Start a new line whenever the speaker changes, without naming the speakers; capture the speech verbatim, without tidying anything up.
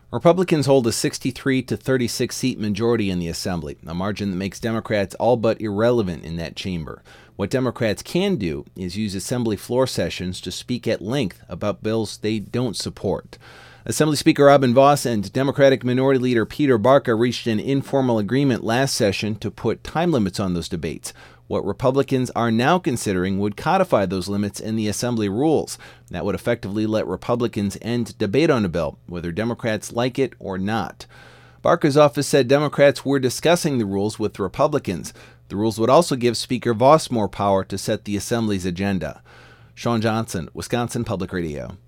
Republicans hold a sixty-three to thirty-six seat majority in the Assembly, a margin that makes Democrats all but irrelevant in that chamber. What Democrats can do is use Assembly floor sessions to speak at length about bills they don't support. Assembly Speaker Robin Vos and Democratic Minority Leader Peter Barca reached an informal agreement last session to put time limits on those debates. What Republicans are now considering would codify those limits in the Assembly rules. That would effectively let Republicans end debate on a bill, whether Democrats like it or not. Barca's office said Democrats were discussing the rules with Republicans. The rules would also give Speaker Vos more power to set the Assembly's agenda. Sean Johnson, Wisconsin Public Radio.